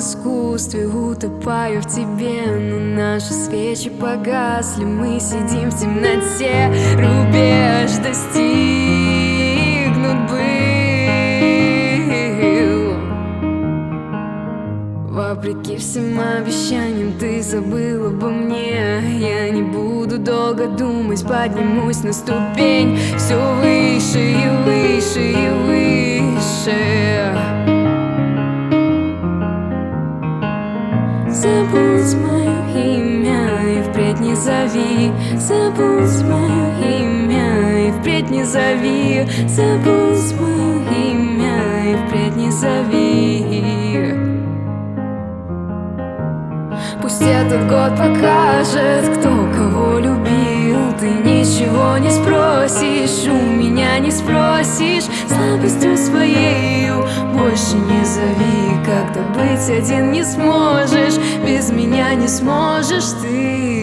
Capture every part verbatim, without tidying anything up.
искусстве, утопаю в тебе. Но наши свечи погасли, мы сидим в темноте. Рубеж достигнут был. Вопреки всем обещаниям ты забыл обо мне. Я не буду долго думать, поднимусь на ступень все выше и выше и выше. Забудь мое имя и впредь не зови. Забудь мое имя и впредь не зови. Забудь мое имя и впредь не зови. Пусть этот год покажет, кто кого любил. Ты ничего не спросишь, у меня не спросишь. Слабостью своею больше не зови. Когда быть один не сможешь, без меня не сможешь ты.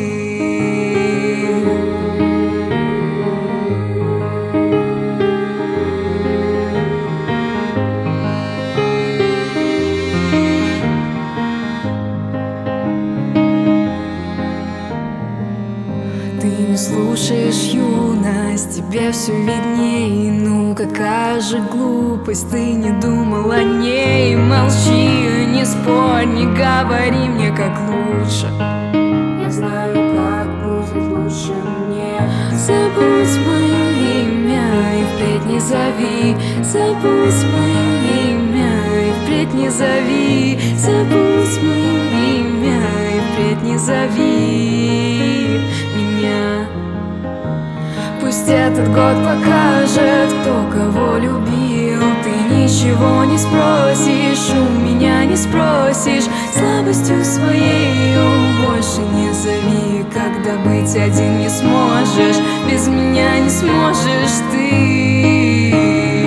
Ты не слушаешь юность, тебе все видней. Ну какая же глупость, ты не думал о ней. Молчи, не спорь, не говори мне, как лучше. Я знаю, как будет лучше мне. Забудь мое имя и впредь не зови. Забудь мое имя и впредь не зови. Забудь мое имя и впредь не зови меня. Пусть этот год покажет, кто кого любил. Ты ничего не спросишь, у меня не спросишь. Слабостью своею больше не зови. Когда быть один не сможешь, без меня не сможешь ты.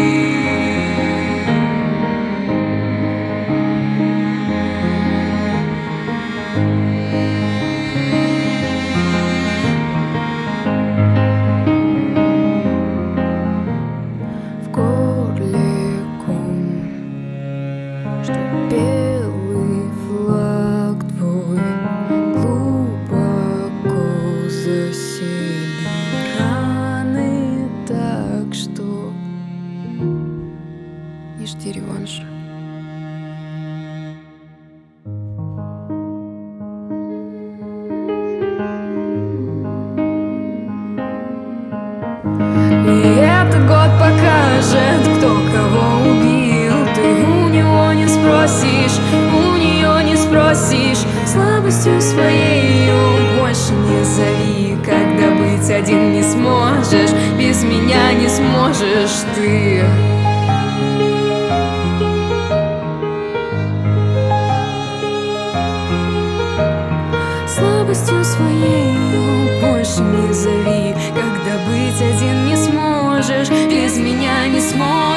Белый флаг твой глубоко засели раны, так что не жди реванша. И этот год покажет, кто кого убил. Ты у него не спросишь, у нее не спросишь. Слабостью своею больше не зови. Когда быть один не сможешь, без меня не сможешь ты. Слабостью своею больше не зови. Когда быть один не сможешь, без меня не сможешь.